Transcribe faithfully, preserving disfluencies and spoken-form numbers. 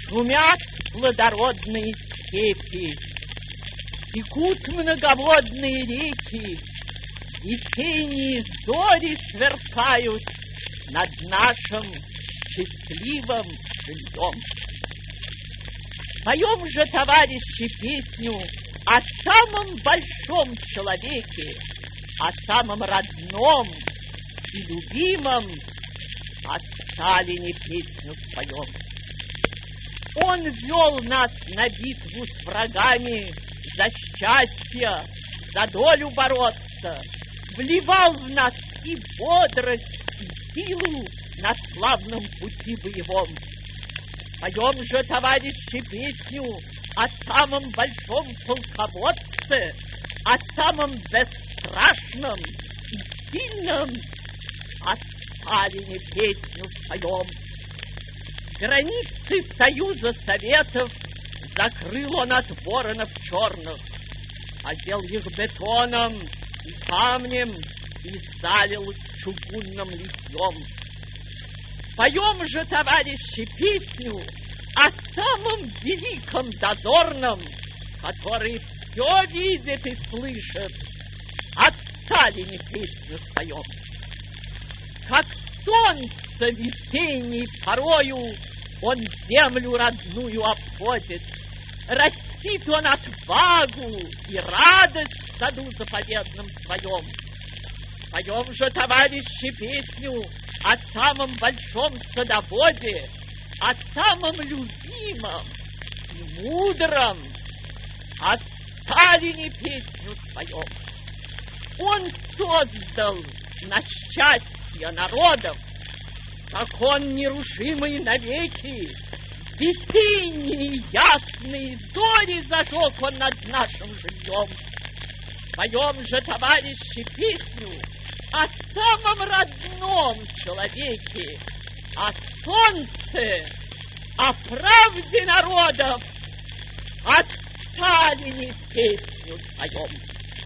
Шумят плодородные степи, текут многоводные реки, весенние зори сверкают над нашим счастливым жильем. Поем же, товарищи, песню о самом большом человеке, о самом родном и любимом, о Сталине песню споем. Он вел нас на битву с врагами за счастье, за долю бороться, вливал в нас и бодрость, и силу на славном пути боевом. Поем же, товарищи, песню о самом большом полководце, о самом бесстрашном и сильном, о Сталине песню споем. Границы Союза Советов закрыл он от воронов черных, одел их бетоном и камнем и залил чугунным литьем. Поем же, товарищи, песню о самом великом дозорном, который все видит и слышит. О Сталине песню споем. Как солнце весенней порою он землю родную обходит, растит он отвагу и радость в саду заповедном своем. Поем же, товарищи, песню о самом большом садоводе, о самом любимом и мудром, о Сталине песню споем. Он создал на счастье народов, закон нерушимый навеки, весенние ясные зори зажег он над нашим жильем. Поем же, товарищи, песню о самом родном человеке, о солнце, о правде народов, о Сталине песню споем.